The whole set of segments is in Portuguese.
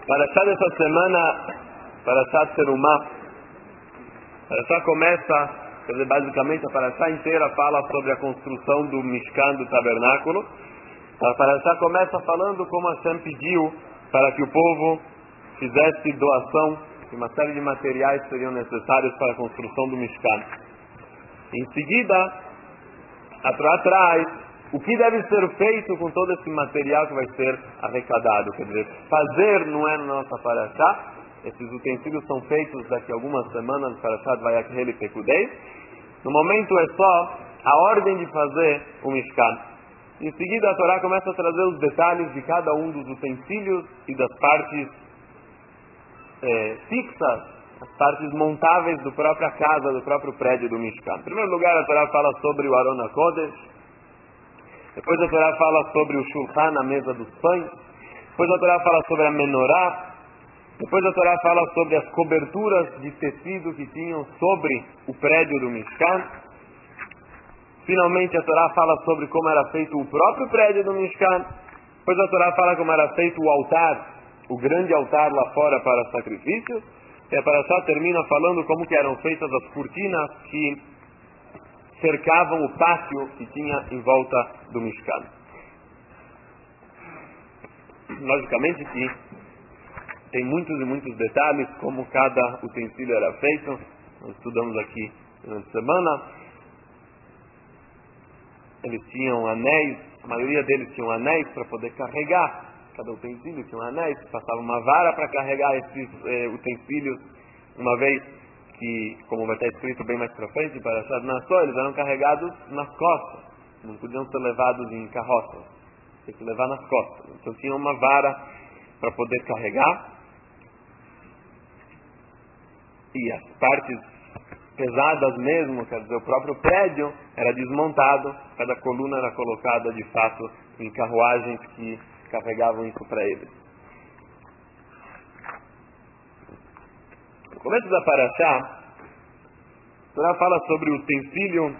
Parashá dessa semana, Parashá Terumá. Parashá começa, quer dizer, basicamente a Parashá inteira fala sobre a construção do Mishkan, do tabernáculo. A Parashá começa falando como Hashem pediu para que o povo fizesse doação de uma série de materiais que seriam necessários para a construção do Mishkan. Em seguida, a Torá traz o que deve ser feito com todo esse material que vai ser arrecadado. Quer dizer, fazer não é na nossa Parashá. Esses utensílios são feitos daqui a algumas semanas, Parashat Vayakhel e Pekudei. No momento é só a ordem de fazer o Mishkan. Em seguida, a Torá começa a trazer os detalhes de cada um dos utensílios e das partes fixas, as partes montáveis da própria casa, do próprio prédio do Mishkan. Em primeiro lugar, a Torá fala sobre o Aron HaKodesh. Depois a Torá fala sobre o Shulchan, a mesa dos pães. Depois a Torá fala sobre a Menorá. Depois a Torá fala sobre as coberturas de tecido que tinham sobre o prédio do Mishkan. Finalmente a Torá fala sobre como era feito o próprio prédio do Mishkan. Depois a Torá fala como era feito o altar, o grande altar lá fora para sacrifícios. E a Parashá termina falando como que eram feitas as cortinas que cercavam o pátio que tinha em volta do Mishkan. Logicamente que tem muitos e muitos detalhes como cada utensílio era feito. Nós estudamos aqui durante a semana. Eles tinham anéis, a maioria deles tinham anéis para poder carregar. Cada utensílio tinha um anéis, passava uma vara para carregar esses utensílios, uma vez que, como vai estar escrito bem mais para frente, para achar Nassó, eles eram carregados nas costas, não podiam ser levados em carroças, tinha que levar nas costas. Então tinha uma vara para poder carregar, e as partes pesadas mesmo, quer dizer, o próprio prédio era desmontado, cada coluna era colocada de fato em carruagens que carregavam isso para eles. No começo da Parashá, a Torá fala sobre o utensílio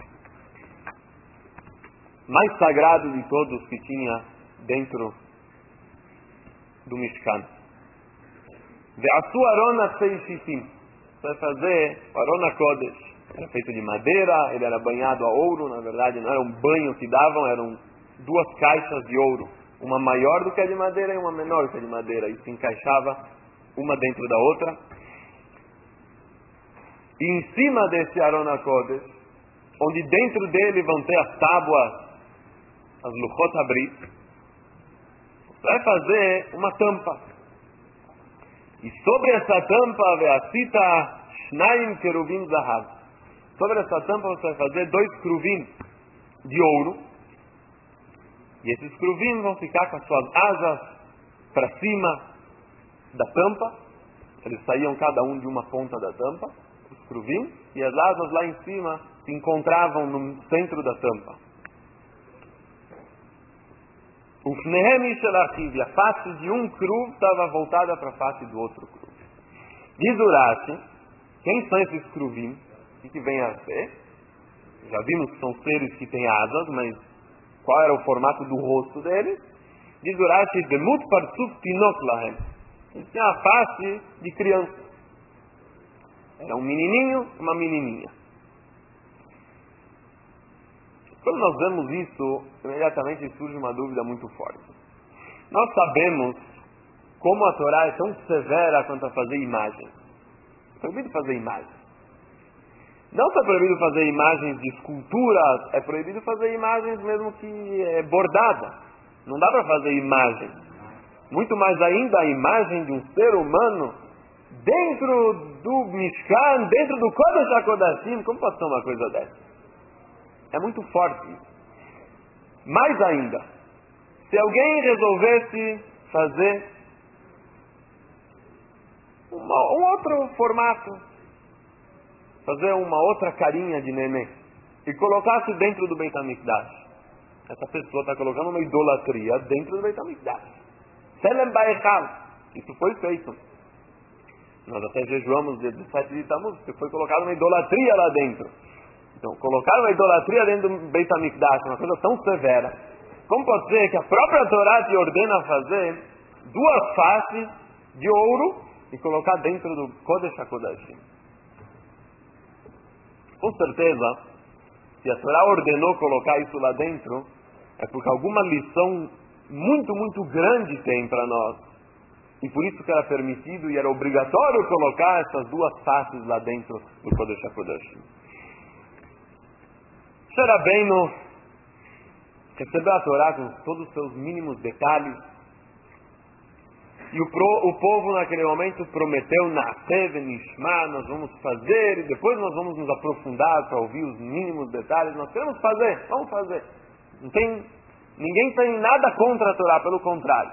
mais sagrado de todos que tinha dentro do Mishkan. Ve'asu Aron HaSeifim. Vai fazer o Aron HaKodesh. Era feito de madeira, ele era banhado a ouro. Na verdade não era um banho que davam, eram duas caixas de ouro, uma maior do que a de madeira e uma menor do que a de madeira, e se encaixava uma dentro da outra. E em cima desse Aron HaKodesh, onde dentro dele vão ter as tábuas, as Luchot HaBrit, vai fazer uma tampa. E sobre essa tampa, ve'asita shnaim keruvim zahav. Sobre essa tampa você vai fazer 2 cruvim de ouro. E esses cruvim vão ficar com as suas asas para cima da tampa. Eles saíam cada um de uma ponta da tampa, os cruvim, e as asas lá em cima se encontravam no centro da tampa. E a face de um cru estava voltada para a face do outro cru. Diz Urashi, quem são esses cruvim? O que vem a ser? Já vimos que são seres que têm asas, mas qual era o formato do rosto deles? Diz Urashi, Demut Parsuf Tinok Lahem. Eles tinham a face de criança. Era um menininho, uma menininha. Quando nós vemos isso, imediatamente surge uma dúvida muito forte. Nós sabemos como a Torá é tão severa quanto a fazer imagens. É proibido fazer imagens. Não só é proibido fazer imagens de esculturas, é proibido fazer imagens mesmo que bordada. Não dá para fazer imagem. Muito mais ainda a imagem de um ser humano dentro do Mishkan, dentro do Kodesh HaKodashim. Como pode ser uma coisa dessa? É muito forte isso. Mais ainda, se alguém resolvesse fazer um outro formato, fazer uma outra carinha de neném e colocasse dentro do Beit HaMikdash, essa pessoa está colocando uma idolatria dentro do Beit HaMikdash. Selem Baechal. Isso foi feito. Nós até jejuamos dia 17 de Tammuz, porque foi colocada uma idolatria lá dentro. Então, colocar uma idolatria dentro do Beit HaMikdash, uma coisa tão severa. Como pode ser que a própria Torá te ordena a fazer 2 faces de ouro e colocar dentro do Kodesh HaKodashim. Com certeza, se a Torá ordenou colocar isso lá dentro, é porque alguma lição muito, muito grande tem para nós. E por isso que era permitido e era obrigatório colocar essas duas faces lá dentro do Kodesh HaKodashim. Moshe Rabbeinu recebeu a Torá com todos os seus mínimos detalhes. E o povo naquele momento prometeu, Na'aseh v'nishma, nós vamos fazer, e depois nós vamos nos aprofundar para ouvir os mínimos detalhes. Nós queremos fazer, vamos fazer. Ninguém tem nada contra a Torá, pelo contrário.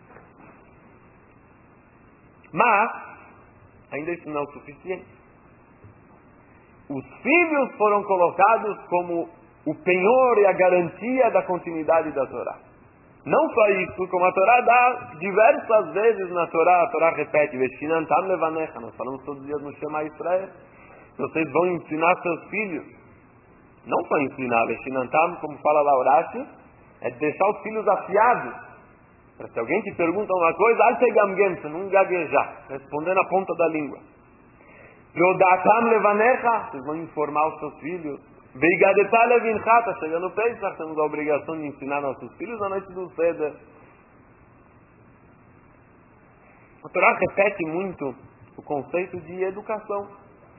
Mas, ainda isso não é o suficiente. Os filhos foram colocados como o penhor e a garantia da continuidade da Torá. Não só isso, como a Torá dá diversas vezes na Torá, a Torá repete, Veshinantam levanecha, nós falamos todos os dias no Shema Israel, vocês vão ensinar seus filhos. Não só ensinar, Veshinantam, como fala lá Urashi, é deixar os filhos afiados. Para se alguém te pergunta uma coisa, al tegamgem, você não gaguejar, responder na ponta da língua. Veodatam levanecha, vocês vão informar os seus filhos. Veigadetá levincha, está chegando o Pesach, temos a obrigação de ensinar nossos filhos a noite do Seder. A Torá repete muito o conceito de educação.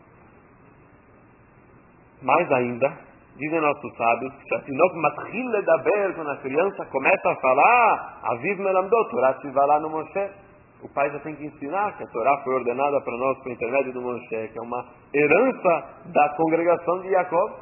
Mais ainda, dizem nossos sábios, quando a criança começa a falar, Aviv melamdot, Torá tiva lá no Moshe. O pai já tem que ensinar que a Torá foi ordenada para nós por intermédio do Moshe, que é uma herança da congregação de Jacob.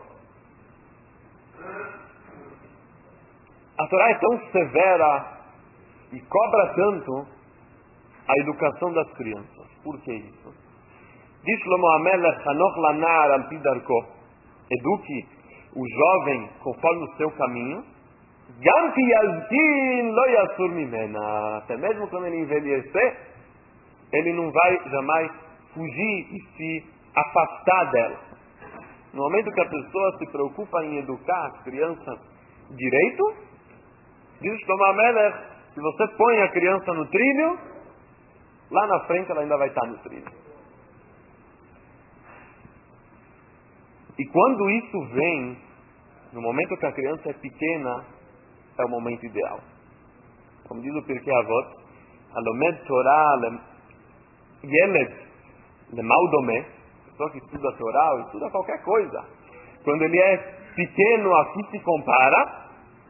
A Torá é tão severa e cobra tanto a educação das crianças. Por que isso? Diz Shlomo HaMelech, Hanoch lanar al pi darko, eduque o jovem conforme o seu caminho, Gam ki yazkin lo yasur mimena, até mesmo quando ele envelhecer, ele não vai jamais fugir e se afastar dela. No momento que a pessoa se preocupa em educar as crianças direito, diz Shlomo HaMelech, se você põe a criança no trilho, lá na frente ela ainda vai estar no trilho. E quando isso vem, no momento que a criança é pequena, é o momento ideal. Como diz o Pirkei Avot, Alomed Torah Yeled Lemal Domeh, pessoa que estuda a Torá ou estuda qualquer coisa, quando ele é pequeno, aqui se compara,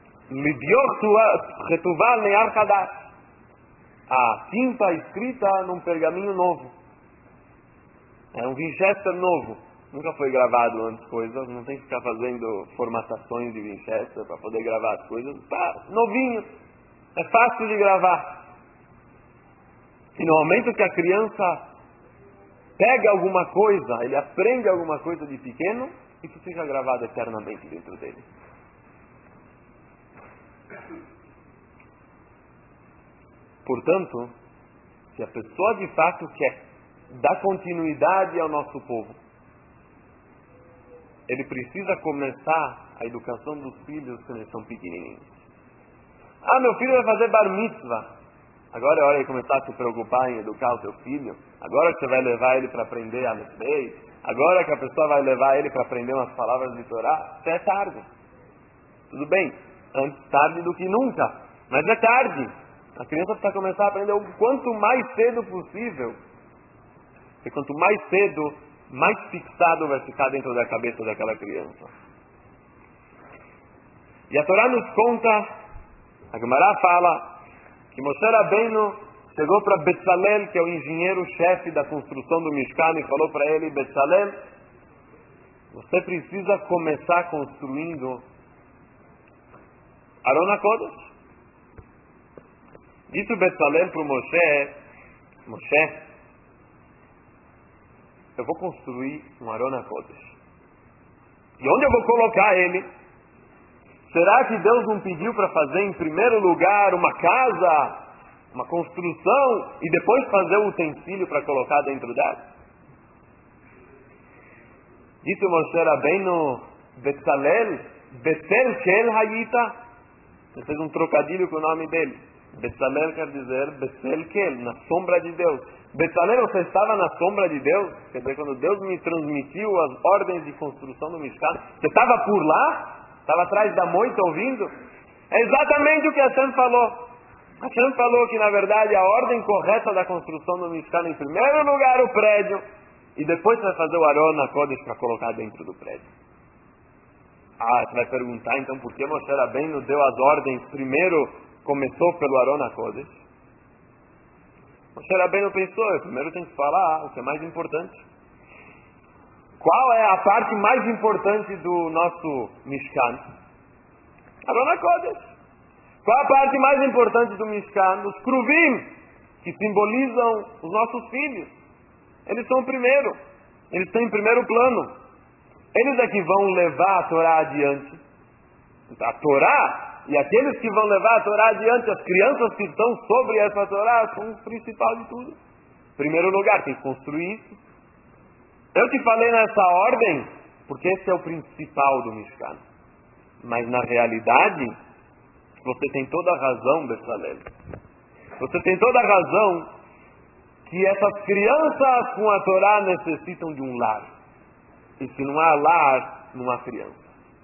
a tinta escrita num pergaminho novo. É um Winchester novo. Nunca foi gravado antes coisas, não tem que ficar fazendo formatações de Winchester para poder gravar as coisas. Tá novinho, é fácil de gravar. E no momento que a criança pega alguma coisa, ele aprende alguma coisa de pequeno, isso fica gravado eternamente dentro dele. Portanto, se a pessoa de fato quer dar continuidade ao nosso povo, ele precisa começar a educação dos filhos quando eles são pequenininhos. Ah, meu filho vai fazer bar mitzvah. Agora é hora de começar a se preocupar em educar o seu filho. Agora que você vai levar ele para aprender a Mesbei. Agora que a pessoa vai levar ele para aprender umas palavras de Torá. Isso é tarde. Tudo bem, antes tarde do que nunca. Mas é tarde. A criança precisa começar a aprender o quanto mais cedo possível. E quanto mais cedo, mais fixado vai ficar dentro da cabeça daquela criança. E a Torá nos conta, a Gemara fala, que Moshe Rabbeinu chegou para Betzalel, que é o engenheiro-chefe da construção do Mishkan, e falou para ele, Betzalel, você precisa começar construindo Aron HaKodesh. Disse o Betzalel para o Moshe, eu vou construir um Aron HaKodesh. E onde eu vou colocar ele? Será que Deus não pediu para fazer em primeiro lugar uma casa, uma construção, e depois fazer o utensílio para colocar dentro dela? Disse o Moshe Rabbeinu, Betzalel, Betel Kel Hayita, ele fez um trocadilho com o nome dele. Betzalel quer dizer Betzel Kel, na sombra de Deus. Betzalel, você estava na sombra de Deus? Quer dizer, quando Deus me transmitiu as ordens de construção do Mishkan, você estava por lá? Estava atrás da moita ouvindo? É exatamente o que Hashem falou. Hashem falou que, na verdade, a ordem correta da construção do Mishkan, em primeiro lugar, o prédio, e depois você vai fazer o Aron HaKodesh para colocar dentro do prédio. Você vai perguntar, então, por que Moshe Rabbeinu deu as ordens, primeiro começou pelo Aron HaKodesh? Moshe Rabbeinu pensou, eu primeiro tenho que falar o que é mais importante. Qual é a parte mais importante do nosso Mishkan? Aron HaKodesh. Qual a parte mais importante do Mishkan? Os Kruvim, que simbolizam os nossos filhos. Eles são o primeiro. Eles estão em primeiro plano. Eles é que vão levar a Torá adiante. A Torá, e aqueles que vão levar a Torá adiante, as crianças que estão sobre essa Torá, são o principal de tudo. Em primeiro lugar, tem que construir isso. Eu te falei nessa ordem, porque esse é o principal do Mishkan. Mas na realidade, você tem toda a razão, Betzalel. Você tem toda a razão que essas crianças com a Torá necessitam de um lar. E se não há lar, não há criança.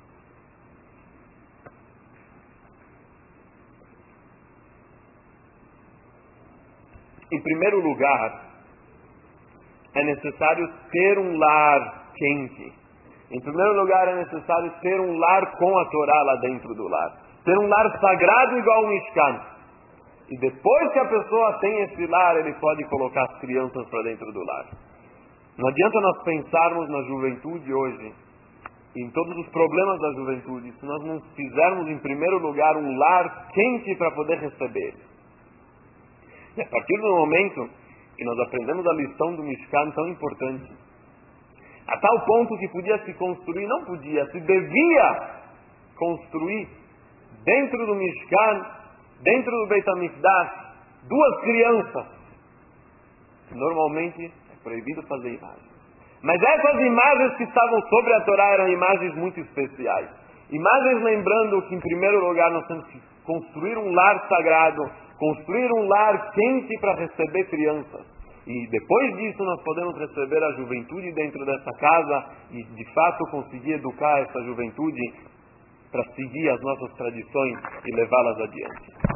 Em primeiro lugar, é necessário ter um lar quente. Em primeiro lugar, é necessário ter um lar com a Torá lá dentro do lar. Ter um lar sagrado igual o Mishkan. E depois que a pessoa tem esse lar, ele pode colocar as crianças para dentro do lar. Não adianta nós pensarmos na juventude hoje, em todos os problemas da juventude, se nós não fizermos em primeiro lugar um lar quente para poder receber. E a partir do momento que nós aprendemos a lição do Mishkan tão importante, a tal ponto que podia se construir, não podia, se devia construir dentro do Mishkan, dentro do Beit HaMikdash, 2 crianças. Normalmente é proibido fazer imagens. Mas essas imagens que estavam sobre a Torá eram imagens muito especiais. Imagens lembrando que em primeiro lugar nós temos que construir um lar sagrado, construir um lar quente para receber crianças. E depois disso nós podemos receber a juventude dentro dessa casa e de fato conseguir educar essa juventude para seguir as nossas tradições e levá-las adiante.